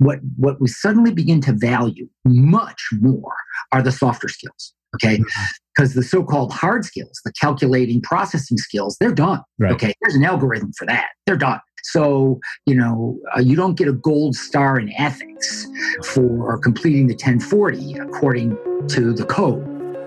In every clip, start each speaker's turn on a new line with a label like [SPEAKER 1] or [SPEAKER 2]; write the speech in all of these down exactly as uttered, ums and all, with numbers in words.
[SPEAKER 1] What, what we suddenly begin to value much more are the softer skills, okay? Because the so-called hard skills, the calculating, processing skills, they're done,
[SPEAKER 2] right.
[SPEAKER 1] okay? There's an algorithm for that. They're done. So, you know, uh, you don't get a gold star in ethics for completing the ten forty according to the code.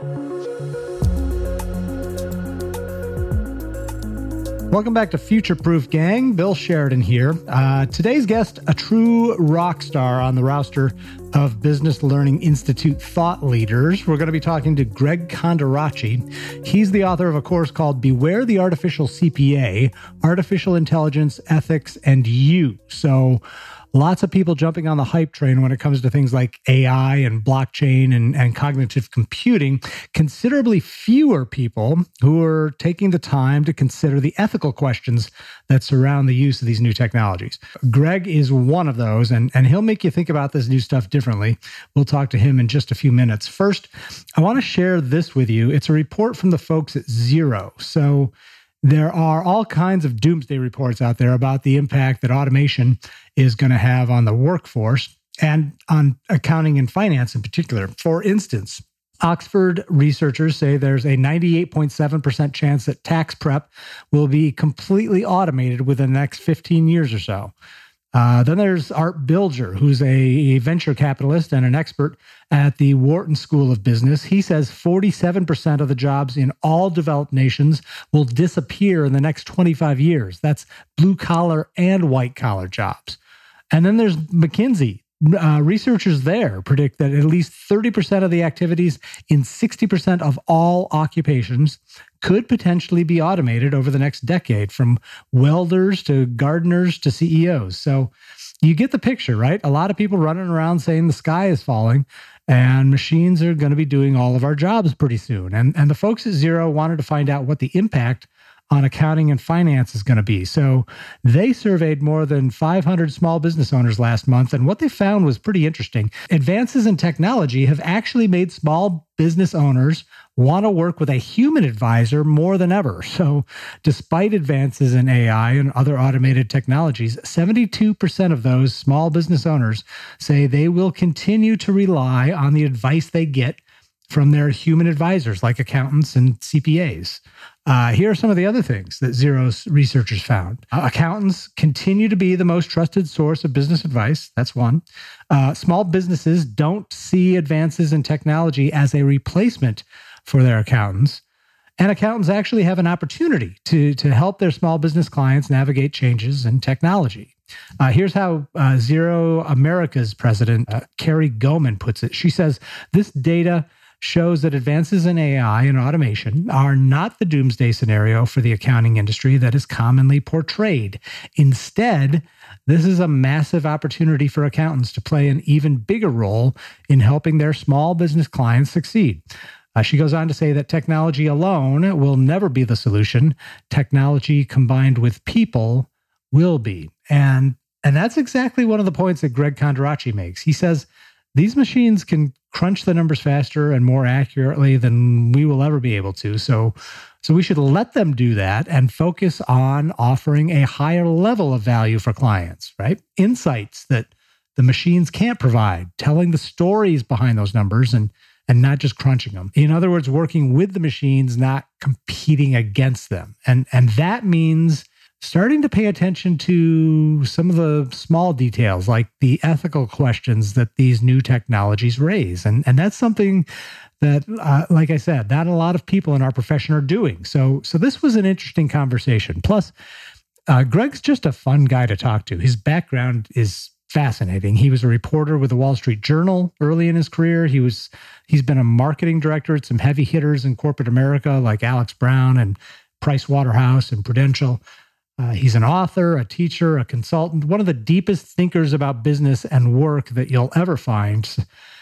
[SPEAKER 2] Welcome back to Future Proof Gang. Bill Sheridan here. Uh, today's guest, a true rock star on the roster of Business Learning Institute thought leaders. We're going to be talking to Greg Kondracki. He's the author of a course called Beware the Artificial C P A, Artificial Intelligence, Ethics, and You. So lots of people jumping on the hype train when it comes to things like A I and blockchain and, and cognitive computing. Considerably fewer people who are taking the time to consider the ethical questions that surround the use of these new technologies. Greg is one of those, and, and he'll make you think about this new stuff differently. We'll talk to him in just a few minutes. First, I want to share this with you. It's a report from the folks at Xero. So there are all kinds of doomsday reports out there about the impact that automation is going to have on the workforce and on accounting and finance in particular. For instance, Oxford researchers say there's a ninety-eight point seven percent chance that tax prep will be completely automated within the next fifteen years or so. Uh, then there's Art Bilger, who's a venture capitalist and an expert at the Wharton School of Business. He says forty-seven percent of the jobs in all developed nations will disappear in the next twenty-five years. That's blue-collar and white-collar jobs. And then there's McKinsey. Uh, researchers there predict that at least thirty percent of the activities in sixty percent of all occupations could potentially be automated over the next decade, from welders to gardeners to C E Os. So you get the picture, right? A lot of people running around saying the sky is falling and machines are going to be doing all of our jobs pretty soon. And, and the folks at Xero wanted to find out what the impact on accounting and finance is going to be. So they surveyed more than five hundred small business owners last month, and what they found was pretty interesting. Advances in technology have actually made small business owners want to work with a human advisor more than ever. So despite advances in A I and other automated technologies, seventy-two percent of those small business owners say they will continue to rely on the advice they get from their human advisors like accountants and C P As. Uh, here are some of the other things that Xero's researchers found. Uh, accountants continue to be the most trusted source of business advice. That's one. Uh, small businesses don't see advances in technology as a replacement for their accountants. And accountants actually have an opportunity to, to help their small business clients navigate changes in technology. Uh, here's how uh, Xero America's president, uh, Carrie Goman, puts it. She says, this data shows that advances in A I and automation are not the doomsday scenario for the accounting industry that is commonly portrayed. Instead, this is a massive opportunity for accountants to play an even bigger role in helping their small business clients succeed. Uh, she goes on to say that technology alone will never be the solution. Technology combined with people will be. And, and that's exactly one of the points that Greg Kondracki makes. He says, these machines can crunch the numbers faster and more accurately than we will ever be able to. So, so we should let them do that and focus on offering a higher level of value for clients, right? Insights that the machines can't provide, telling the stories behind those numbers and, and not just crunching them. In other words, working with the machines, not competing against them. And, and that means starting to pay attention to some of the small details, like the ethical questions that these new technologies raise. And, and that's something that, uh, like I said, not a lot of people in our profession are doing. So, so this was an interesting conversation. Plus, uh, Greg's just a fun guy to talk to. His background is fascinating. He was a reporter with the Wall Street Journal early in his career. He was, he's been a marketing director at some heavy hitters in corporate America, like Alex Brown and Price Waterhouse and Prudential. Uh, he's an author, a teacher, a consultant, one of the deepest thinkers about business and work that you'll ever find.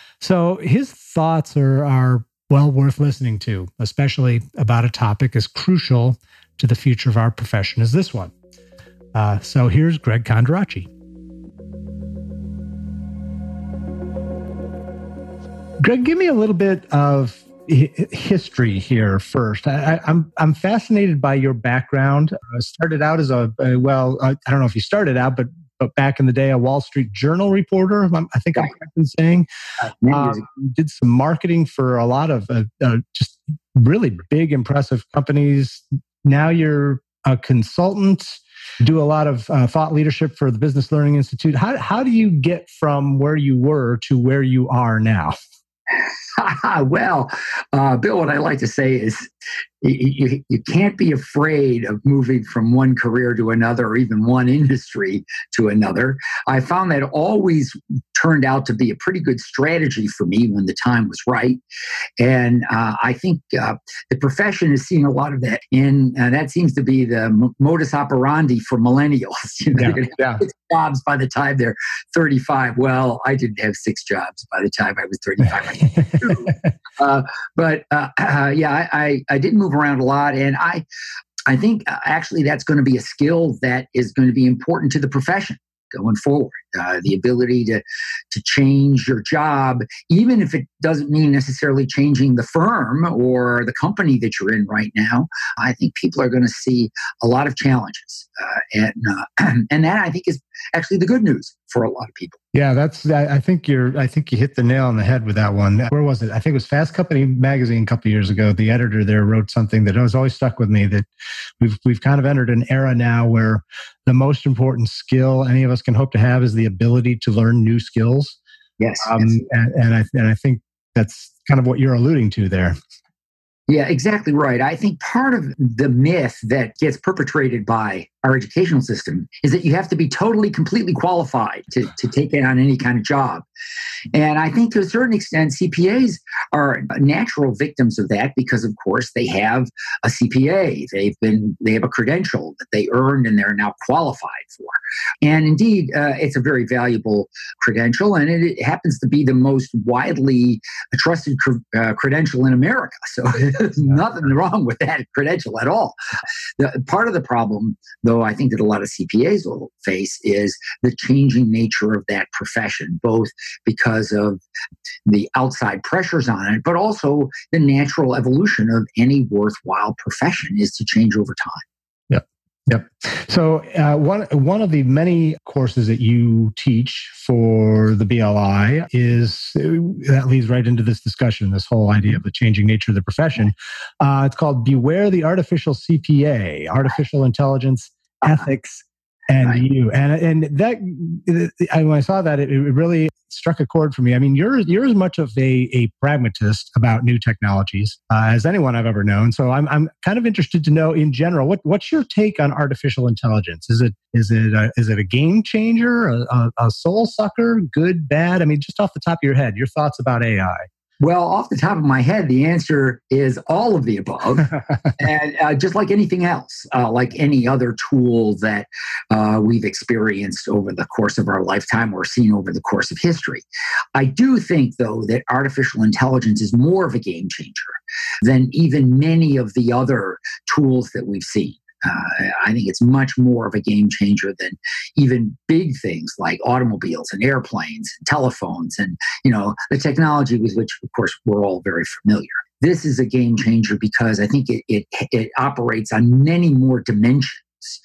[SPEAKER 2] So his thoughts are, are well worth listening to, especially about a topic as crucial to the future of our profession as this one. Uh, so here's Greg Kondracki. Greg, give me a little bit of history here first. I, I'm I'm fascinated by your background. I started out as a, a well, I don't know if you started out, but but back in the day, a Wall Street Journal reporter. I think I'm correct in saying. Uh, did some marketing for a lot of uh, uh, just really big, impressive companies. Now you're a consultant, do a lot of uh, thought leadership for the Business Learning Institute. How how do you get from where you were to where you are now?
[SPEAKER 1] Well, uh, Bill, what I like to say is you, you, you can't be afraid of moving from one career to another or even one industry to another. I found that always turned out to be a pretty good strategy for me when the time was right. And uh, I think uh, the profession is seeing a lot of that. And uh, that seems to be the m- modus operandi for millennials. You know,
[SPEAKER 2] yeah,
[SPEAKER 1] they're going to have
[SPEAKER 2] yeah.
[SPEAKER 1] six jobs by the time they're thirty-five. Well, I didn't have six jobs by the time I was thirty-five. uh, but uh, uh, yeah, I, I, I did move around a lot. And I, I think uh, actually that's going to be a skill that is going to be important to the profession going forward. Uh, the ability to to change your job, even if it doesn't mean necessarily changing the firm or the company that you're in right now. I think people are going to see a lot of challenges, uh, and uh, and that I think is actually the good news for a lot of people.
[SPEAKER 2] Yeah, that's. I think you're. I think you hit the nail on the head with that one. Where was it? I think it was Fast Company magazine a couple of years ago. The editor there wrote something that has always stuck with me. That we've we've kind of entered an era now where the most important skill any of us can hope to have is the ability to learn new skills.
[SPEAKER 1] Yes,
[SPEAKER 2] um,
[SPEAKER 1] yes.
[SPEAKER 2] And, and I and I think that's kind of what you're alluding to there.
[SPEAKER 1] Yeah, exactly right. I think part of the myth that gets perpetrated by our educational system is that you have to be totally, completely qualified to, to take on any kind of job. And I think to a certain extent, C P As are natural victims of that because, of course, they have a C P A. They've been, they have a credential that they earned and they're now qualified for. And indeed, uh, it's a very valuable credential, and it, it happens to be the most widely trusted cr- uh, credential in America. So there's nothing wrong with that credential at all. The, part of the problem, though, I think that a lot of C P As will face is the changing nature of that profession, both because of the outside pressures on it, but also the natural evolution of any worthwhile profession is to change over time.
[SPEAKER 2] Yep. Yep. So uh, one one of the many courses that you teach for the B L I is, that leads right into this discussion, this whole idea of the changing nature of the profession. Uh, it's called Beware the Artificial C P A, Artificial Intelligence, Ethics, and right. You. And and that, I, when I saw that, it, it really struck a chord for me. I mean, you're you're as much of a, a pragmatist about new technologies uh, as anyone I've ever known. So I'm I'm kind of interested to know in general, what what's your take on artificial intelligence? Is it is it a, is it a game changer, a, a, a soul sucker, good, bad? I mean, just off the top of your head, your thoughts about A I.
[SPEAKER 1] Well, off the top of my head, the answer is all of the above. And uh, just like anything else, uh, like any other tool that uh, we've experienced over the course of our lifetime or seen over the course of history. I do think, though, that artificial intelligence is more of a game changer than even many of the other tools that we've seen. Uh, I think it's much more of a game changer than even big things like automobiles and airplanes and telephones and, you know, the technology with which, of course, we're all very familiar. This is a game changer because I think it it, it operates on many more dimensions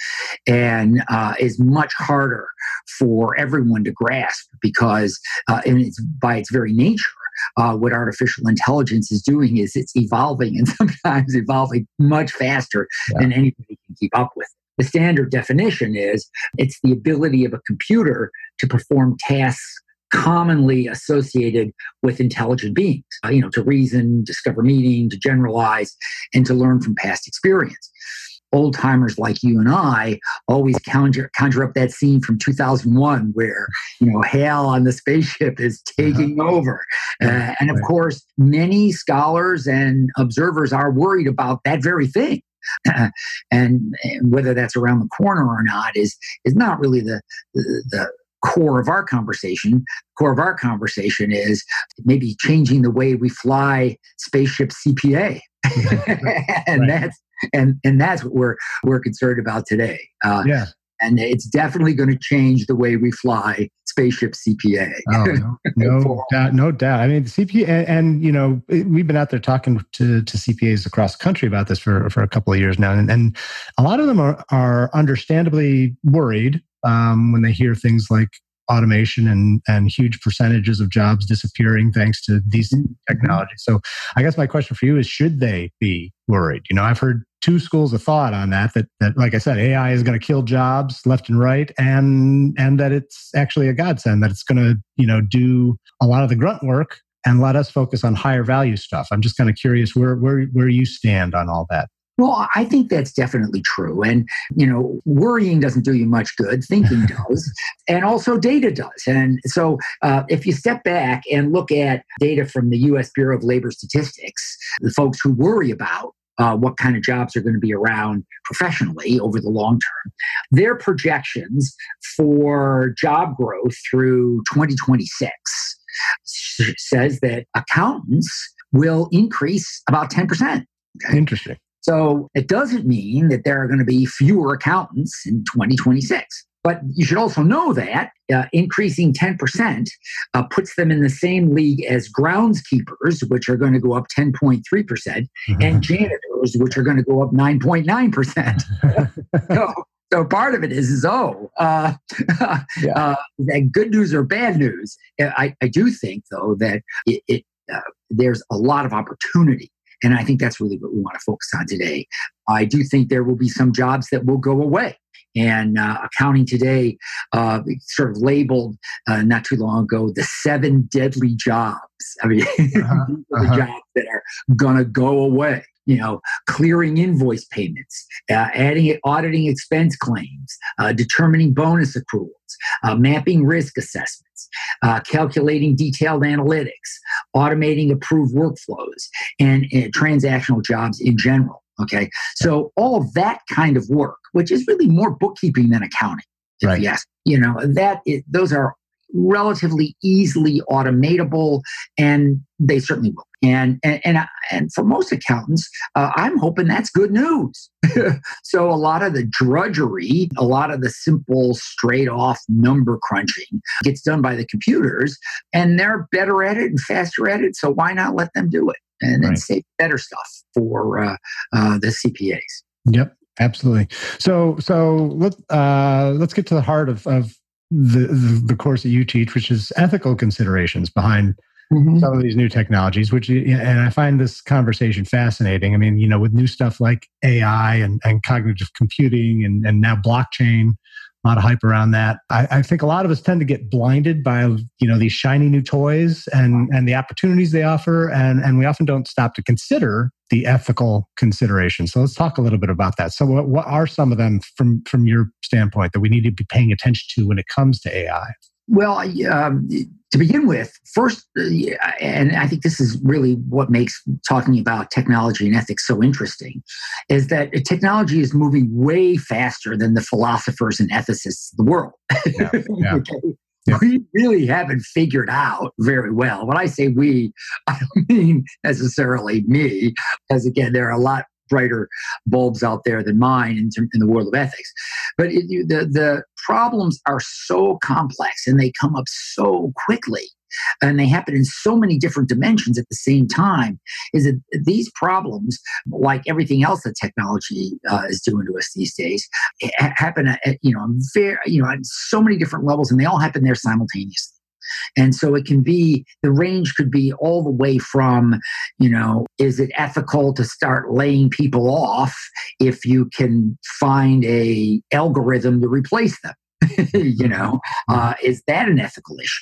[SPEAKER 1] and uh, is much harder for everyone to grasp because uh, and it's, by its very nature, Uh, what artificial intelligence is doing is it's evolving and sometimes evolving much faster yeah. than anybody can keep up with. The standard definition is it's the ability of a computer to perform tasks commonly associated with intelligent beings, uh, you know, to reason, discover meaning, to generalize, and to learn from past experience. Old timers like you and I always conjure, conjure up that scene from two thousand one where, you know, Hal on the spaceship is taking uh-huh. over. Uh, and of right. course, many scholars and observers are worried about that very thing. and, and whether that's around the corner or not is, is not really the, the, the core of our conversation. The core of our conversation is maybe changing the way we fly spaceship C P A. and right. that's And and that's what we're we're concerned about today. Uh,
[SPEAKER 2] yeah.
[SPEAKER 1] And it's definitely going to change the way we fly spaceship C P A.
[SPEAKER 2] Oh, no, no doubt, no doubt. I mean, the C P A, and, and you know, we've been out there talking to, to C P As across the country about this for, for a couple of years now, and, and a lot of them are are understandably worried um, when they hear things like automation and, and huge percentages of jobs disappearing thanks to these mm-hmm. technologies. So I guess my question for you is, should they be worried? You know, I've heard two schools of thought on that, that, that like I said, A I is going to kill jobs left and right, and, and that it's actually a godsend, that it's going to, you know, do a lot of the grunt work and let us focus on higher value stuff. I'm just kind of curious where, where, where you stand on all that.
[SPEAKER 1] Well, I think that's definitely true. And, you know, worrying doesn't do you much good. Thinking does. And also data does. And so uh, if you step back and look at data from the U S Bureau of Labor Statistics, the folks who worry about uh, what kind of jobs are going to be around professionally over the long term, their projections for job growth through twenty twenty-six says that accountants will increase about ten percent.
[SPEAKER 2] Okay? Interesting.
[SPEAKER 1] So it doesn't mean that there are going to be fewer accountants in twenty twenty-six. But you should also know that uh, increasing ten percent uh, puts them in the same league as groundskeepers, which are going to go up ten point three percent, mm-hmm. and janitors, which are going to go up nine point nine percent. so, so part of it is, is oh, uh, yeah. uh, that good news or bad news. I, I do think, though, that it, it uh, there's a lot of opportunity. And I think that's really what we want to focus on today. I do think there will be some jobs that will go away. And uh, accounting today uh, sort of labeled uh, not too long ago the seven deadly jobs. I mean, uh-huh. these are the uh-huh. jobs that are going to go away. You know, clearing invoice payments, uh, adding auditing expense claims, uh, determining bonus accruals, uh, mapping risk assessments, uh, calculating detailed analytics, automating approved workflows, and, and transactional jobs in general. Okay, so all of that kind of work, which is really more bookkeeping than accounting.
[SPEAKER 2] Right.
[SPEAKER 1] Yes, you know that is, those are relatively easily automatable, and they certainly will. And and and, and for most accountants, uh, I'm hoping that's good news. So a lot of the drudgery, a lot of the simple, straight off number crunching gets done by the computers, and they're better at it and faster at it. So why not let them do it and then right. save better stuff for uh, uh, the C P As?
[SPEAKER 2] Yep, absolutely. So so let uh, let's get to the heart of of the, the the course that you teach, which is ethical considerations behind mm-hmm. some of these new technologies, which, and I find this conversation fascinating. I mean, you know, with new stuff like A I and, and cognitive computing and, and now blockchain, a lot of hype around that. I, I think a lot of us tend to get blinded by, you know, these shiny new toys and, and the opportunities they offer. And, and we often don't stop to consider the ethical considerations. So let's talk a little bit about that. So what, what are some of them from, from your standpoint that we need to be paying attention to when it comes to A I?
[SPEAKER 1] Well, um, to begin with, first, uh, and I think this is really what makes talking about technology and ethics so interesting, is that technology is moving way faster than the philosophers and ethicists of the world. Yeah, yeah. Okay? Yeah. We really haven't figured out very well. When I say we, I don't mean necessarily me, because again, there are a lot brighter bulbs out there than mine in, in the world of ethics. But it, the, the problems are so complex and they come up so quickly and they happen in so many different dimensions at the same time, is that these problems, like everything else that technology uh, is doing to us these days, happen at, you know, very, you know, at so many different levels, and they all happen there simultaneously. And so it can be, the range could be all the way from, you know, is it ethical to start laying people off if you can find a algorithm to replace them? you know, uh, is that an ethical issue?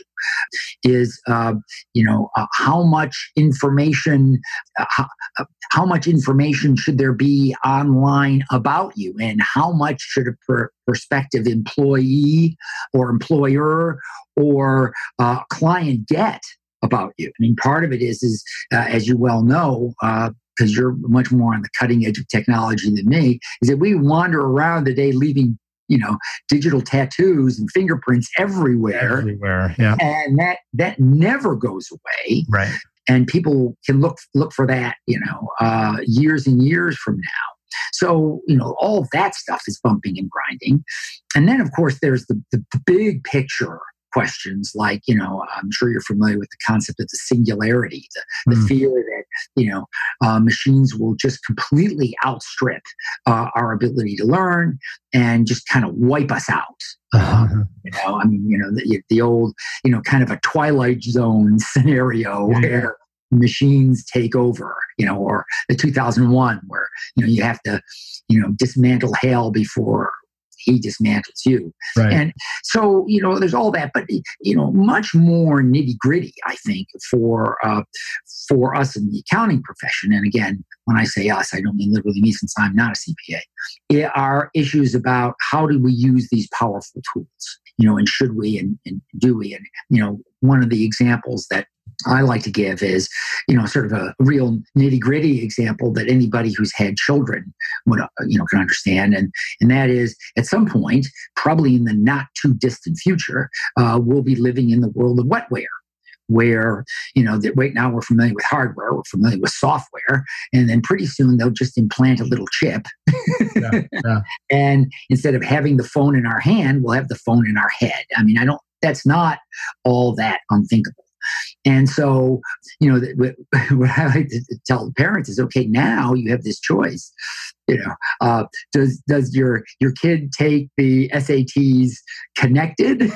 [SPEAKER 1] Is, uh, you know, uh, how much information, uh, how, uh, how much information should there be online about you? And how much should a per- prospective employee or employer or uh, client get about you? I mean, part of it is, is uh, as you well know, uh, because you're much more on the cutting edge of technology than me, is that we wander around the day leaving, you know, digital tattoos and fingerprints everywhere.
[SPEAKER 2] Everywhere, yeah.
[SPEAKER 1] And that that never goes away.
[SPEAKER 2] Right.
[SPEAKER 1] And people can look look for that, you know, uh, years and years from now. So, you know, all of that stuff is bumping and grinding. And then, of course, there's the, the, the big picture questions like, you know, I'm sure you're familiar with the concept of the singularity, the, the mm. fear that, you know, uh, machines will just completely outstrip uh, our ability to learn and just kind of wipe us out. Uh, you know, I mean, you know, the, the old, you know, kind of a Twilight Zone scenario yeah, where yeah. machines take over, you know, or the two thousand one where, you know, you have to, you know, dismantle Hal before he dismantles you.
[SPEAKER 2] Right.
[SPEAKER 1] And so, you know, there's all that, but, you know, much more nitty gritty, I think, for uh, for us in the accounting profession. And again, when I say us, I don't mean literally me since I'm not a C P A, it are issues about how do we use these powerful tools, you know, and should we and, and do we? And, you know, one of the examples that I like to give is, you know, sort of a real nitty gritty example that anybody who's had children would, you know, can understand. And, and that is at some point, probably in the not too distant future, uh, we'll be living in the world of wetware, where, you know, that right now we're familiar with hardware, we're familiar with software, and then pretty soon they'll just implant a little chip. yeah, yeah. And instead of having the phone in our hand, we'll have the phone in our head. I mean, I don't, that's not all that unthinkable. And so, you know, what I like to tell parents is, okay, now you have this choice. You know, uh, does does your your kid take the S A Ts connected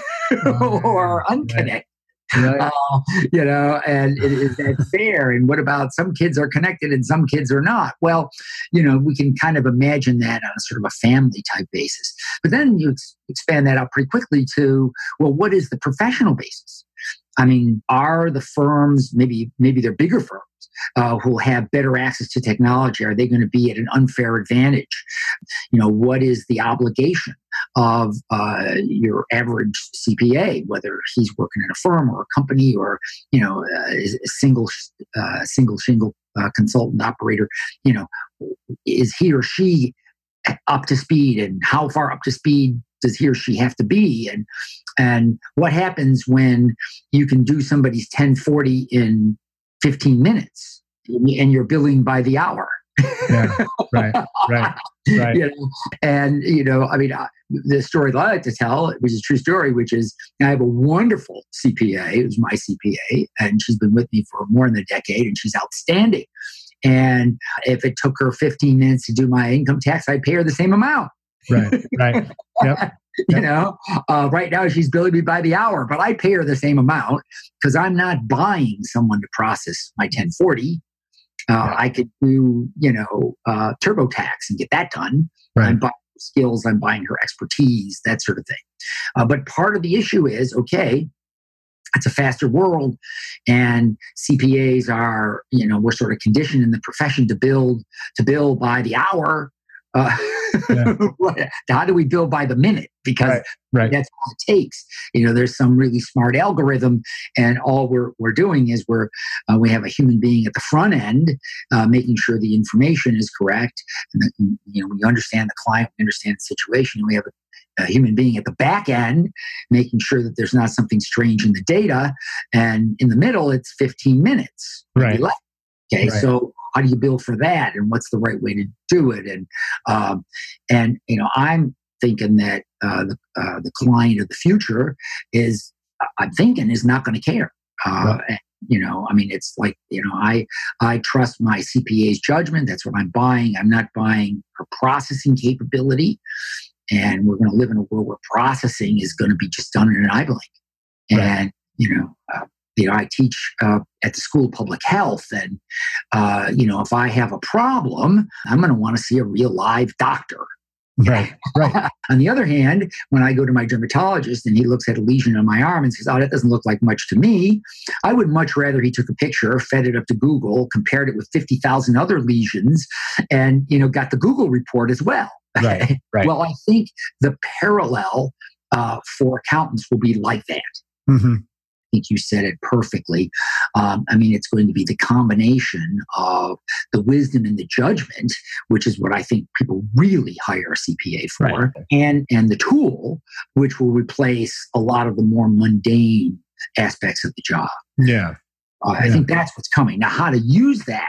[SPEAKER 1] or unconnected? Right. Uh, you know, and is that fair? And what about some kids are connected and some kids are not? Well, you know, we can kind of imagine that on a sort of a family type basis. But then you ex- expand that out pretty quickly to, well, what is the professional basis? I mean, are the firms, maybe maybe they're bigger firms, uh, who will have better access to technology, are they going to be at an unfair advantage? You know, what is the obligation of uh, your average C P A, whether he's working in a firm or a company or, you know, a single, uh, single, single uh, consultant operator? You know, is he or she up to speed, and how far up to speed does he or she have to be? And and what happens when you can do somebody's ten forty in fifteen minutes and you're billing by the hour?
[SPEAKER 2] Yeah, right, right, right.
[SPEAKER 1] You know, and, you know, I mean, uh, the story that I like to tell, which is a true story, which is I have a wonderful C P A, who's my C P A, and she's been with me for more than a decade, and she's outstanding. And if it took her fifteen minutes to do my income tax, I'd pay her the same amount.
[SPEAKER 2] Right, right. Yep.
[SPEAKER 1] You know, uh, right now she's billing me by the hour, but I pay her the same amount because I'm not buying someone to process my ten forty. Uh, yeah. I could do, you know, uh, TurboTax and get that done. Right. I'm buying her skills, I'm buying her expertise, that sort of thing. Uh, but part of the issue is, okay, it's a faster world, and C P As are, you know, we're sort of conditioned in the profession to build to bill by the hour. Uh, yeah. How do we bill by the minute? Because
[SPEAKER 2] right, right.
[SPEAKER 1] that's all it takes. You know, there's some really smart algorithm, and all we're we're doing is we're uh, we have a human being at the front end, uh, making sure the information is correct, and that, you know, we understand the client, we understand the situation, and we have a, a human being at the back end, making sure that there's not something strange in the data, and in the middle, it's fifteen minutes.
[SPEAKER 2] Right.
[SPEAKER 1] Okay,
[SPEAKER 2] right.
[SPEAKER 1] So how do you build for that, and what's the right way to do it? And um, and you know, I'm thinking that uh, the uh, the client of the future is, I'm thinking, is not going to care. Uh, right. You know, I mean, it's like, you know, I I trust my C P A's judgment. That's what I'm buying. I'm not buying her processing capability. And we're going to live in a world where processing is going to be just done in an eye blink. And right. you know. Uh, You know, I teach uh, at the School of Public Health, and uh, you know, if I have a problem, I'm going to want to see a real live doctor.
[SPEAKER 2] Right, right.
[SPEAKER 1] On the other hand, when I go to my dermatologist and he looks at a lesion on my arm and says, "Oh, that doesn't look like much to me," I would much rather he took a picture, fed it up to Google, compared it with fifty thousand other lesions, and, you know, got the Google report as well.
[SPEAKER 2] Right, right.
[SPEAKER 1] Well, I think the parallel uh, for accountants will be like that.
[SPEAKER 2] Mm-hmm.
[SPEAKER 1] I think you said it perfectly. Um, I mean, it's going to be the combination of the wisdom and the judgment, which is what I think people really hire a C P A for, right. and and the tool, which will replace a lot of the more mundane aspects of the job.
[SPEAKER 2] Yeah,
[SPEAKER 1] uh,
[SPEAKER 2] yeah.
[SPEAKER 1] I think that's what's coming. Now, how to use that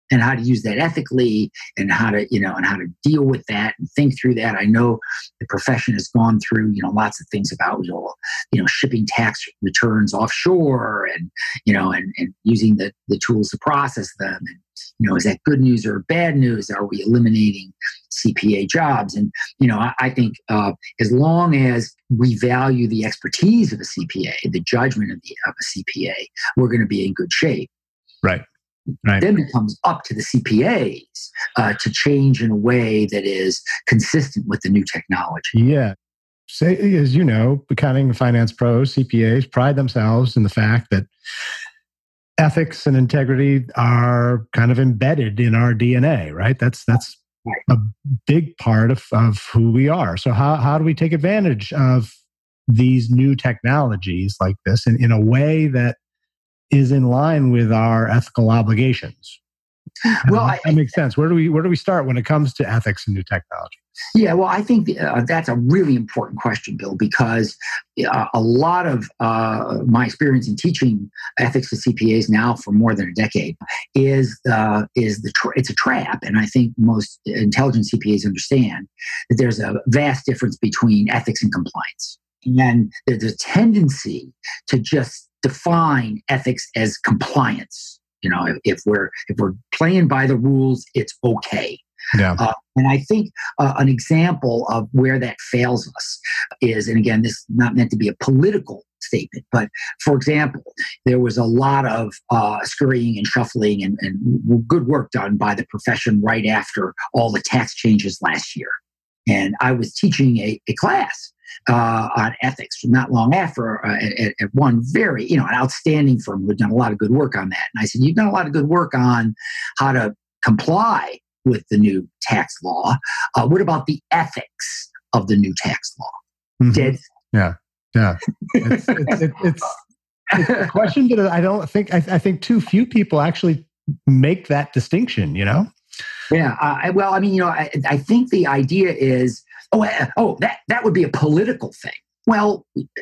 [SPEAKER 1] and how to use that ethically, and how to, you know, and how to deal with that and think through that. I know the profession has gone through, you know, lots of things about, you know, you know shipping tax returns offshore, and, you know, and, and using the, the tools to process them. And, you know, is that good news or bad news? Are we eliminating C P A jobs? And, you know, I, I think uh, as long as we value the expertise of a C P A, the judgment of, the, of a C P A, we're going to be in good shape.
[SPEAKER 2] Right. Right.
[SPEAKER 1] Then it becomes up to the C P As uh, to change in a way that is consistent with the new technology.
[SPEAKER 2] Yeah. Say, as you know, accounting and finance pros, C P As, pride themselves in the fact that ethics and integrity are kind of embedded in our D N A, right? That's that's
[SPEAKER 1] right.
[SPEAKER 2] a big part of, of who we are. So how, how do we take advantage of these new technologies like this in, in a way that is in line with our ethical obligations?
[SPEAKER 1] Well,
[SPEAKER 2] that,
[SPEAKER 1] I,
[SPEAKER 2] that makes sense. Where do we where do we start when it comes to ethics and new technology?
[SPEAKER 1] Yeah, well, I think uh, that's a really important question, Bill, because uh, a lot of uh, my experience in teaching ethics to C P As now for more than a decade is uh, is the tra- it's a trap, and I think most intelligent C P As understand that there's a vast difference between ethics and compliance, and there's a tendency to just define ethics as compliance. You know, if, if we're if we're playing by the rules, it's okay.
[SPEAKER 2] Yeah.
[SPEAKER 1] Uh, and I think uh, an example of where that fails us is, and again, this is not meant to be a political statement, but for example, there was a lot of uh, scurrying and shuffling and, and good work done by the profession right after all the tax changes last year. And I was teaching a, a class uh, on ethics not long after uh, at, at one very, you know, an outstanding firm who had done a lot of good work on that. And I said, you've done a lot of good work on how to comply with the new tax law. Uh, what about the ethics of the new tax law?
[SPEAKER 2] Mm-hmm.
[SPEAKER 1] Dead.
[SPEAKER 2] Yeah, yeah. It's, it's, it's, it's, it's a question that I don't think, I, I think too few people actually make that distinction, you know?
[SPEAKER 1] Yeah. Uh, well, I mean, you know, I, I think the idea is, oh, uh, oh, that, that would be a political thing. Well,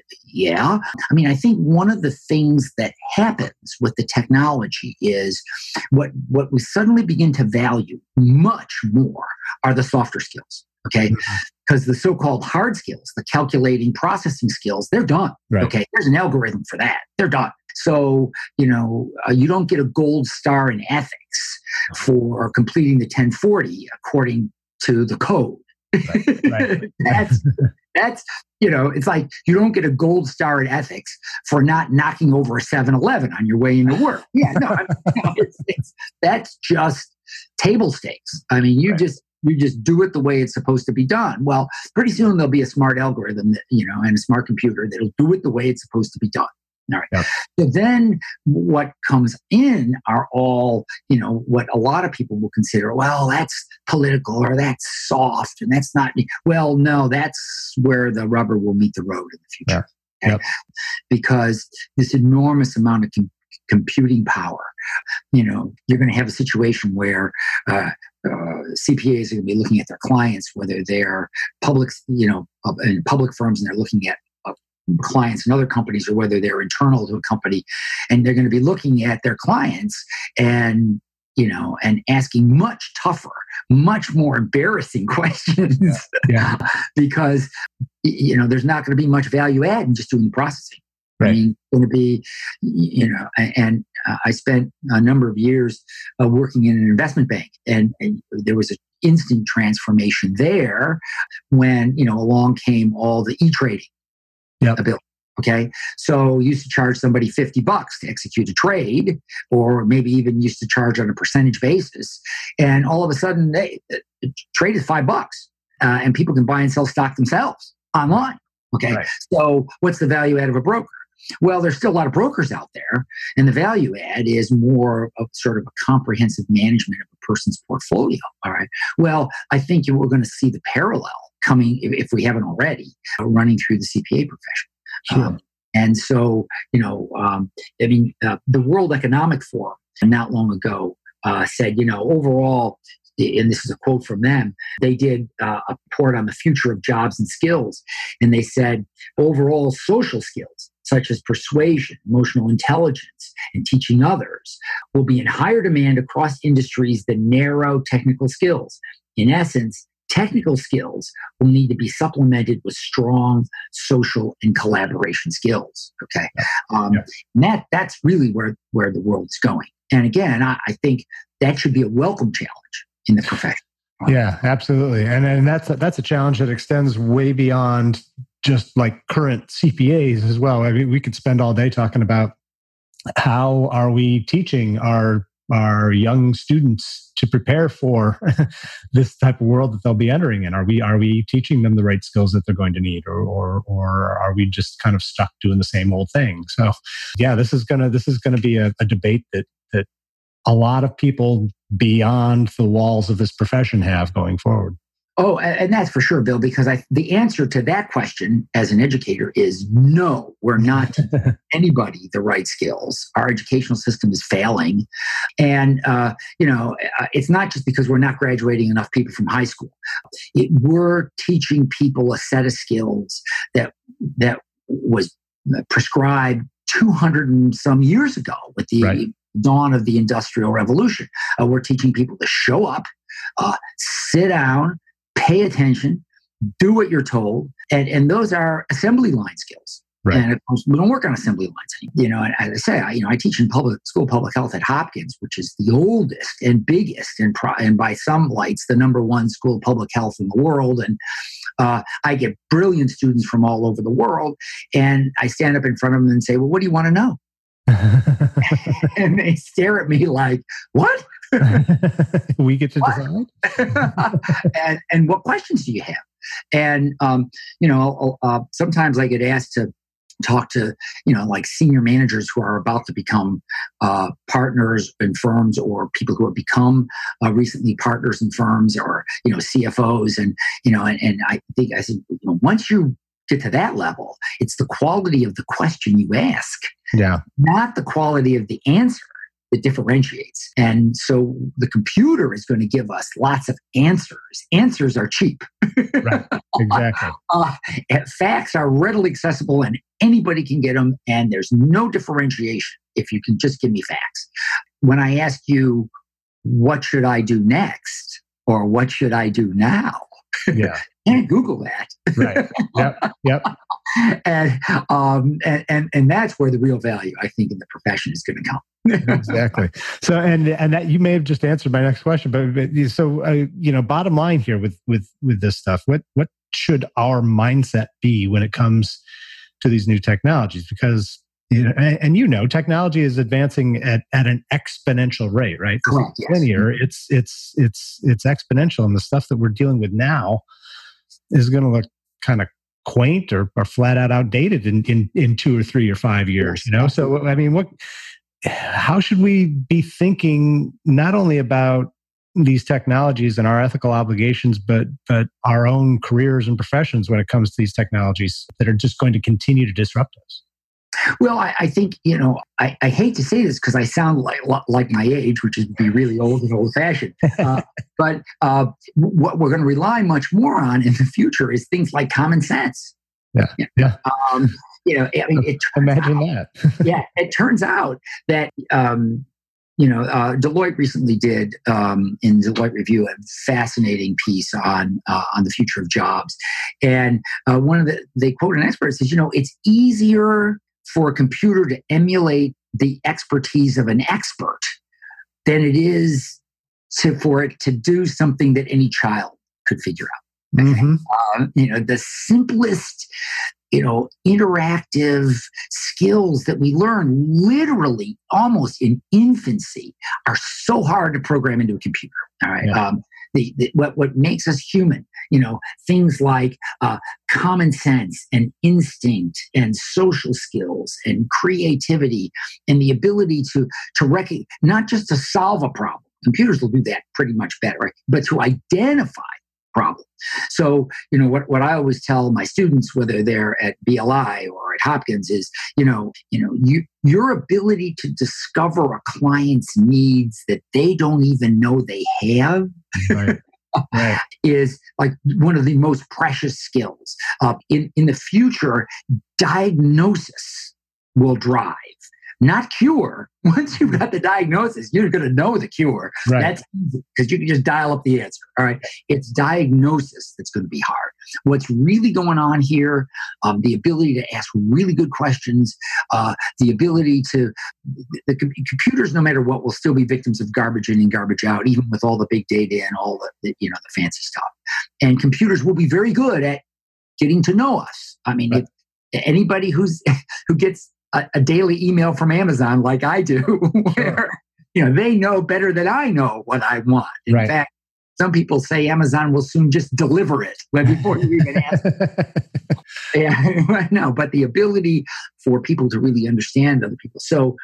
[SPEAKER 1] yeah. I mean, I think one of the things that happens with the technology is what, what we suddenly begin to value much more are the softer skills, okay? Because mm-hmm. the so-called hard skills, the calculating, processing skills, they're done,
[SPEAKER 2] right.
[SPEAKER 1] Okay? There's an algorithm for that. They're done. So, you know, uh, you don't get a gold star in ethics for completing the ten forty according to the code. Right. Right. that's that's you know, it's like you don't get a gold star in ethics for not knocking over a seven eleven on your way into work. Yeah, no, I mean, no it's, it's, that's just table stakes. I mean, you right. just you just do it the way it's supposed to be done. Well, pretty soon there'll be a smart algorithm that, you know, and a smart computer that'll do it the way it's supposed to be done. All right. Yep. So then what comes in are all, you know, what a lot of people will consider, well, that's political or that's soft and that's not, well, no, that's where the rubber will meet the road in the future.
[SPEAKER 2] Yeah. Yep.
[SPEAKER 1] Okay? Because this enormous amount of com- computing power, you know, you're going to have a situation where uh, uh, C P As are going to be looking at their clients, whether they're public, you know, in public firms, and they're looking at clients in other companies, or whether they're internal to a company, and they're going to be looking at their clients and, you know, and asking much tougher, much more embarrassing questions.
[SPEAKER 2] Yeah. Yeah.
[SPEAKER 1] Because, you know, there's not going to be much value add in just doing the processing.
[SPEAKER 2] Right.
[SPEAKER 1] I mean, it's going to be, you know, and uh, I spent a number of years uh, working in an investment bank, and, and there was an instant transformation there when, you know, along came all the e-trading.
[SPEAKER 2] Yep.
[SPEAKER 1] A bill. Okay. So you used to charge somebody fifty bucks to execute a trade, or maybe even used to charge on a percentage basis. And all of a sudden, they, the trade is five bucks uh, and people can buy and sell stock themselves online. Okay. Right. So what's the value add of a broker? Well, there's still a lot of brokers out there, and the value add is more of sort of a comprehensive management of a person's portfolio. All right. Well, I think we're going to see the parallel coming, if we haven't already, uh, running through the C P A profession.
[SPEAKER 2] Sure.
[SPEAKER 1] Um, and so, you know, um, I mean, uh, the World Economic Forum not long ago uh, said, you know, overall, and this is a quote from them, they did uh, a report on the future of jobs and skills. And they said, overall social skills such as persuasion, emotional intelligence, and teaching others, will be in higher demand across industries than narrow technical skills. In essence, technical skills will need to be supplemented with strong social and collaboration skills. Okay, um, yeah. and that that's really where where the world is going. And again, I, I think that should be a welcome challenge in the profession.
[SPEAKER 2] Yeah, absolutely, and and that's a, that's a challenge that extends way beyond just like current C P As as well. I mean, we could spend all day talking about how are we teaching our our young students to prepare for this type of world that they'll be entering in. Are we are we teaching them the right skills that they're going to need, or or or are we just kind of stuck doing the same old thing? So, yeah, this is gonna this is gonna be a, a debate that that a lot of people beyond the walls of this profession have going forward.
[SPEAKER 1] Oh, and that's for sure, Bill, because I, the answer to that question as an educator is no, we're not anybody the right skills. Our educational system is failing. And, uh, you know, it's not just because we're not graduating enough people from high school. It, we're teaching people a set of skills that that was prescribed two hundred and some years ago with the right. dawn of the Industrial Revolution. Uh, we're teaching people to show up, uh, sit down, pay attention, do what you're told, and, and those are assembly line skills. Right. And of course, we don't work on assembly lines anymore. You know, and as I say, I, you know, I teach in public school public health at Hopkins, which is the oldest and biggest, and pro- and by some lights, the number one school of public health in the world. And uh, I get brilliant students from all over the world, and I stand up in front of them and say, "Well, what do you want to know?" And they stare at me like, "What?"
[SPEAKER 2] We get to decide.
[SPEAKER 1] and and what questions do you have? And um, you know, uh, sometimes I get asked to talk to, you know, like senior managers who are about to become uh, partners in firms, or people who have become uh, recently partners in firms, or, you know, C F Os. And, you know, and, and I think I said, you know, once you get to that level, it's the quality of the question you ask,
[SPEAKER 2] yeah,
[SPEAKER 1] not the quality of the answer that differentiates. And so the computer is going to give us lots of answers. Answers are cheap.
[SPEAKER 2] Right, exactly.
[SPEAKER 1] uh, facts are readily accessible and anybody can get them. And there's no differentiation if you can just give me facts. When I ask you, what should I do next? Or what should I do now?
[SPEAKER 2] Yeah.
[SPEAKER 1] And Google that.
[SPEAKER 2] Right. Yep. Yep.
[SPEAKER 1] and, um, and and and that's where the real value, I think, in the profession is going to come.
[SPEAKER 2] Exactly. So, and and that you may have just answered my next question, but, but so uh, you know, bottom line here with with with this stuff, what what should our mindset be when it comes to these new technologies? Because you know, and, and you know, technology is advancing at, at an exponential rate, right?
[SPEAKER 1] Correct.
[SPEAKER 2] It's linear.
[SPEAKER 1] Yes.
[SPEAKER 2] It's it's it's it's exponential, and the stuff that we're dealing with now is going to look kind of quaint or, or flat out outdated in, in in two or three or five years. Yes. You know, so I mean, what? How should we be thinking not only about these technologies and our ethical obligations, but but our own careers and professions when it comes to these technologies that are just going to continue to disrupt us?
[SPEAKER 1] Well, I, I think, you know, I, I hate to say this because I sound like like my age, which is be really old and old-fashioned. Uh, but uh, what we're going to rely much more on in the future is things like common sense.
[SPEAKER 2] Yeah, yeah.
[SPEAKER 1] Um, you know, I mean, it
[SPEAKER 2] imagine
[SPEAKER 1] out,
[SPEAKER 2] that.
[SPEAKER 1] yeah, it turns out that um, you know, uh, Deloitte recently did um, in Deloitte Review a fascinating piece on uh, on the future of jobs, and uh, one of the they quote an expert says, you know, it's easier for a computer to emulate the expertise of an expert than it is to for it to do something that any child could figure out.
[SPEAKER 2] Mm-hmm.
[SPEAKER 1] Uh, you know, the simplest, you know, interactive skills that we learn literally almost in infancy are so hard to program into a computer. All right.
[SPEAKER 2] Yeah.
[SPEAKER 1] Um, the, the, what, what makes us human, you know, things like uh, common sense and instinct and social skills and creativity and the ability to, to recognize, not just to solve a problem. Computers will do that pretty much better, right? But to identify problem. So, you know, what, what I always tell my students, whether they're at B L I or at Hopkins, is, you know, you know, you, your ability to discover a client's needs that they don't even know they have
[SPEAKER 2] right. Right.
[SPEAKER 1] is like one of the most precious skills. Uh, in, in the future, diagnosis will drive, not cure. Once you've got the diagnosis, you're going to know the cure.
[SPEAKER 2] Right.
[SPEAKER 1] That's easy because you can just dial up the answer. All right. It's diagnosis that's going to be hard. What's really going on here, um, the ability to ask really good questions, uh, the ability to, the, the computers, no matter what, will still be victims of garbage in and garbage out, even with all the big data and all the, the you know, the fancy stuff. And computers will be very good at getting to know us. I mean, right. if anybody who's who gets a, a daily email from Amazon like I do, where sure. you know they know better than I know what I want. In right. fact, some people say Amazon will soon just deliver it before you even ask. Yeah, no, but the ability for people to really understand other people. So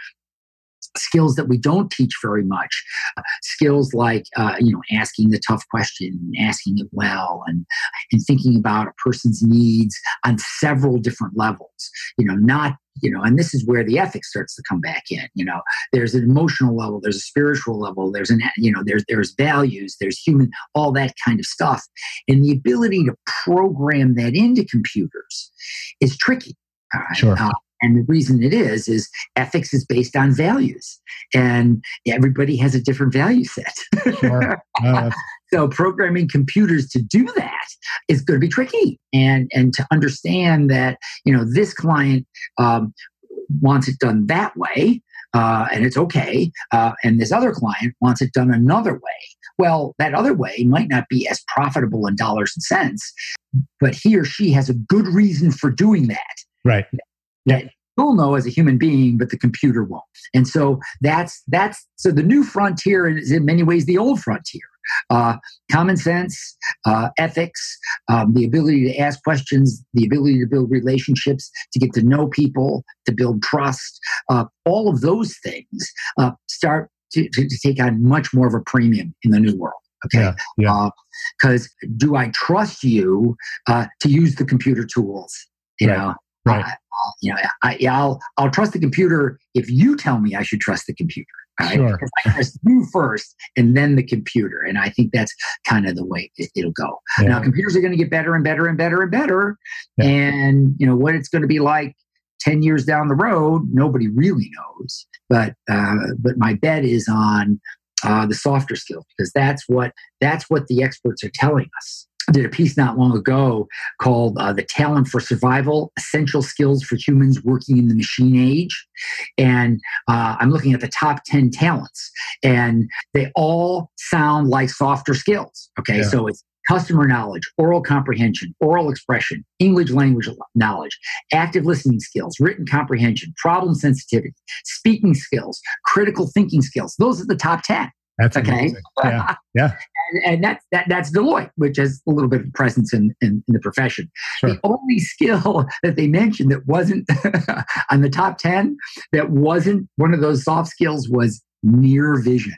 [SPEAKER 1] skills that we don't teach very much, uh, skills like, uh, you know, asking the tough question, asking it well, and, and thinking about a person's needs on several different levels, you know, not, you know, and this is where the ethics starts to come back in, you know, there's an emotional level, there's a spiritual level, there's an, you know, there's, there's values, there's human, all that kind of stuff. And the ability to program that into computers is tricky. Uh,
[SPEAKER 2] sure.
[SPEAKER 1] Uh, And the reason it is, is ethics is based on values. And everybody has a different value set.
[SPEAKER 2] Sure. Uh,
[SPEAKER 1] so programming computers to do that is going to be tricky. And, and to understand that, you know, this client um, wants it done that way, uh, and it's okay. Uh, and this other client wants it done another way. Well, that other way might not be as profitable in dollars and cents, but he or she has a good reason for doing that.
[SPEAKER 2] Right.
[SPEAKER 1] That you'll know as a human being, but the computer won't. And so that's that's so the new frontier is in many ways the old frontier. Uh, common sense, uh, ethics, um, the ability to ask questions, the ability to build relationships, to get to know people, to build trust. Uh, all of those things uh, start to, to, to take on much more of a premium in the new world. Okay,
[SPEAKER 2] yeah,
[SPEAKER 1] because yeah. uh, do I trust you uh, to use the computer tools? You
[SPEAKER 2] right.
[SPEAKER 1] know.
[SPEAKER 2] Right.
[SPEAKER 1] Uh, you know, I, I'll I'll trust the computer if you tell me I should trust the computer. Right?
[SPEAKER 2] Sure.
[SPEAKER 1] Because I trust you first, and then the computer. And I think that's kind of the way it, it'll go. Yeah. Now, computers are going to get better and better and better and better. Yeah. And you know what it's going to be like ten years down the road, nobody really knows. But uh, but my bet is on uh, the softer skills, because that's what that's what the experts are telling us. I did a piece not long ago called uh, The Talent for Survival, Essential Skills for Humans Working in the Machine Age. And uh, I'm looking at the top ten talents, and they all sound like softer skills. Okay, yeah. So it's customer knowledge, oral comprehension, oral expression, English language knowledge, active listening skills, written comprehension, problem sensitivity, speaking skills, critical thinking skills. Those are the top ten.
[SPEAKER 2] That's
[SPEAKER 1] okay.
[SPEAKER 2] Amazing. Yeah, yeah.
[SPEAKER 1] and, and that's that, that's Deloitte, which has a little bit of presence in, in, in the profession. Sure. The only skill that they mentioned that wasn't on the top ten, that wasn't one of those soft skills, was near vision.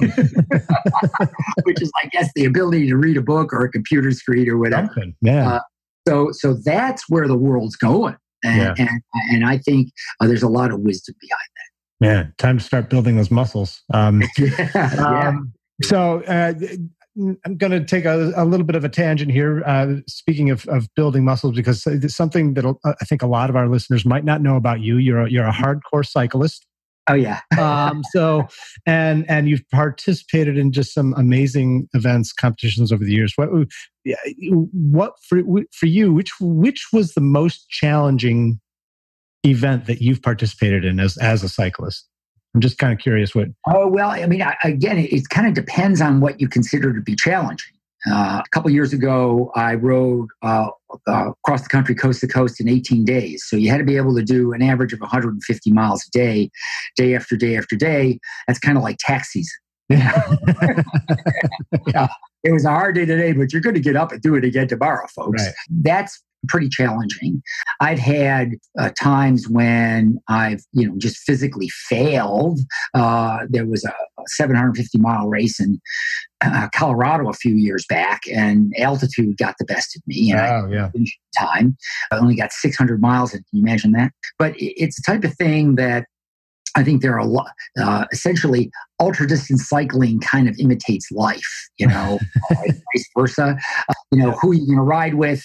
[SPEAKER 1] Which is, I guess, the ability to read a book or a computer screen or whatever.
[SPEAKER 2] Something. Yeah. Uh,
[SPEAKER 1] so, so that's where the world's going, and yeah. and, and I think uh, there's a lot of wisdom behind that.
[SPEAKER 2] Man, time to start building those muscles. Um,
[SPEAKER 1] yeah.
[SPEAKER 2] um, so uh, I'm going to take a, a little bit of a tangent here. Uh, speaking of, of building muscles, because it's something that I think a lot of our listeners might not know about you. You're a, you're a hardcore cyclist.
[SPEAKER 1] Oh yeah.
[SPEAKER 2] um, so, and and you've participated in just some amazing events, competitions over the years. What, what for for you? Which which was the most challenging event that you've participated in as as a cyclist? I'm just kind of curious what.
[SPEAKER 1] Oh well, I mean, I, again, it, it kind of depends on what you consider to be challenging. Uh, a couple years ago, I rode uh, uh, across the country, coast to coast, in eighteen days. So you had to be able to do an average of one hundred fifty miles a day, day after day after day. That's kind of like tax season. Yeah. Yeah. It was a hard day today, but you're going to get up and do it again tomorrow, folks.
[SPEAKER 2] Right.
[SPEAKER 1] That's pretty challenging. I've had uh, times when I've, you know, just physically failed. Uh, there was a, a seven hundred fifty mile race in uh, Colorado a few years back, and altitude got the best of me. And
[SPEAKER 2] oh,
[SPEAKER 1] I
[SPEAKER 2] yeah.
[SPEAKER 1] finished time. I only got six hundred miles. Can you imagine that? But it, it's the type of thing that I think there are a lot, uh, essentially, ultra distance cycling kind of imitates life, you know, vice versa. Uh, you know, who are you going to ride with?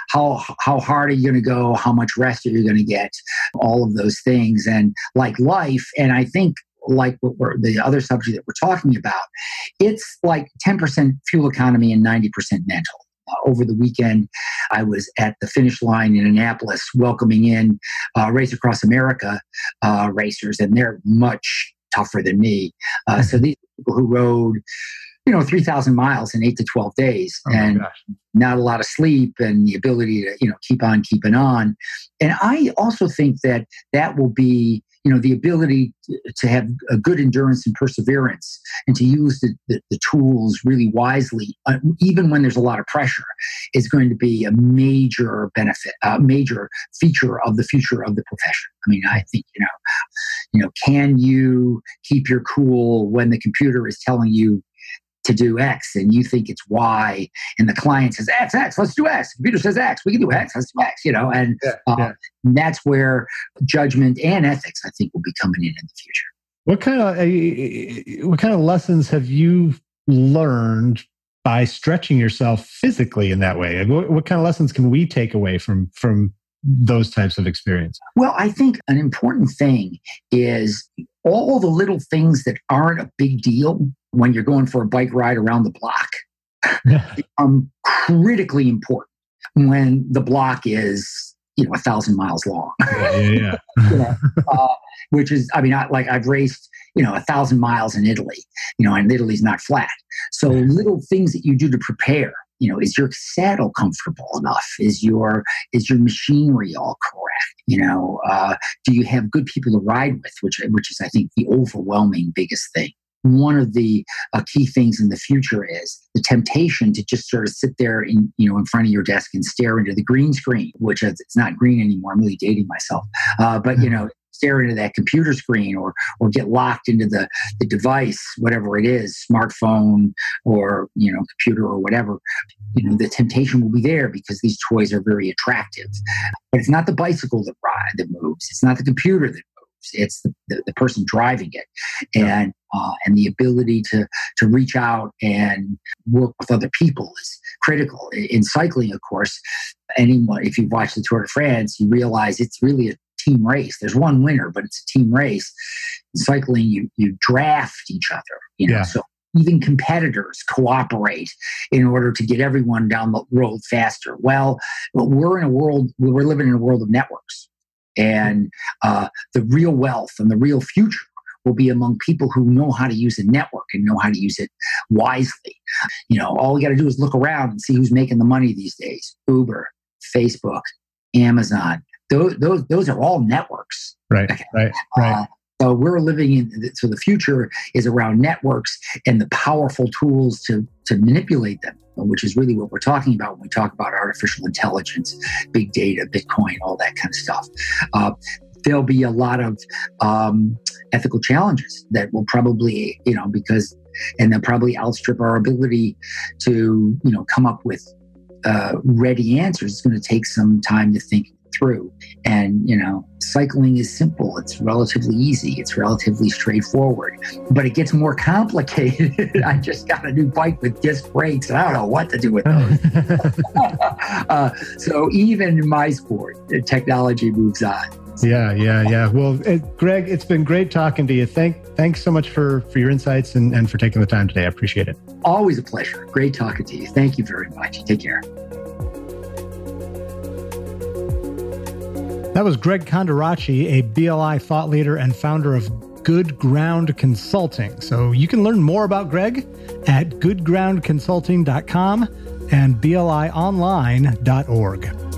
[SPEAKER 1] how how hard are you going to go? How much rest are you going to get? All of those things. And like life, and I think like what we're, the other subject that we're talking about, it's like ten percent fuel economy and ninety percent mental. Uh, over the weekend, I was at the finish line in Annapolis welcoming in uh, Race Across America uh, racers, and they're much tougher than me. Uh, so these people who rode, you know, three thousand miles in eight to twelve days,
[SPEAKER 2] oh
[SPEAKER 1] and not a lot of sleep, and the ability to, you know, keep on keeping on. And I also think that that will be, you know, the ability to have a good endurance and perseverance, and to use the, the, the tools really wisely, uh, even when there's a lot of pressure, is going to be a major benefit, a major feature of the future of the profession. I mean, I think, you know, you know, can you keep your cool when the computer is telling you to do X and you think it's Y, and the client says X, X, let's do X. The computer says X, we can do X, let's do X, you know, and
[SPEAKER 2] yeah,
[SPEAKER 1] uh,
[SPEAKER 2] yeah.
[SPEAKER 1] that's where judgment and ethics, I think, will be coming in in the future.
[SPEAKER 2] What kind of uh, what kind of lessons have you learned by stretching yourself physically in that way? What, what kind of lessons can we take away from from those types of experience?
[SPEAKER 1] Well, I think an important thing is all the little things that aren't a big deal when you're going for a bike ride around the block become critically important when the block is, you know, a thousand miles long.
[SPEAKER 2] Yeah, yeah, yeah.
[SPEAKER 1] You know, uh, which is, I mean, I, like I've raced, you know, a thousand miles in Italy, you know, and Italy's not flat. So little things that you do to prepare. You know, is your saddle comfortable enough? Is your is your machinery all correct? You know, uh, do you have good people to ride with? Which which is, I think, the overwhelming biggest thing. One of the uh, key things in the future is the temptation to just sort of sit there in, you know, in front of your desk and stare into the green screen, which is, it's not green anymore. I'm really dating myself, uh, but you know. Stare into that computer screen, or or get locked into the, the device, whatever it is, smartphone or, you know, computer or whatever. You know, the temptation will be there because these toys are very attractive. But it's not the bicycle that ride that moves. It's not the computer that moves. It's the, the, the person driving it, and uh, and the ability to to reach out and work with other people is critical. In cycling, of course, anyone, if you've watched the Tour de France, you realize it's really a team race. There's one winner, but it's a team race. In cycling, you you draft each other, you know.
[SPEAKER 2] Yeah.
[SPEAKER 1] So even competitors cooperate in order to get everyone down the road faster. Well, we're in a world, we're living in a world of networks, and uh, the real wealth and the real future will be among people who know how to use a network and know how to use it wisely. You know, all we got to do is look around and see who's making the money these days. Uber, Facebook, Amazon. Those, those, those are all networks.
[SPEAKER 2] Right,
[SPEAKER 1] okay.
[SPEAKER 2] right, right.
[SPEAKER 1] Uh, so we're living in, so the future is around networks and the powerful tools to, to manipulate them, which is really what we're talking about when we talk about artificial intelligence, big data, Bitcoin, all that kind of stuff. Uh, there'll be a lot of um, ethical challenges that will probably, you know, because, and they'll probably outstrip our ability to, you know, come up with uh, ready answers. It's going to take some time to think through. And, you know, cycling is simple. It's relatively easy. It's relatively straightforward, but it gets more complicated. I just got a new bike with disc brakes, and I don't know what to do with those. uh, so even in my sport, the technology moves on.
[SPEAKER 2] Yeah, yeah, yeah. Well, it, Greg, it's been great talking to you. Thank, thanks so much for, for your insights and, and for taking the time today. I appreciate it.
[SPEAKER 1] Always a pleasure. Great talking to you. Thank you very much. Take care.
[SPEAKER 2] That was Greg Kondracki, a B L I thought leader and founder of Good Ground Consulting. So you can learn more about Greg at good ground consulting dot com and B L I online dot org.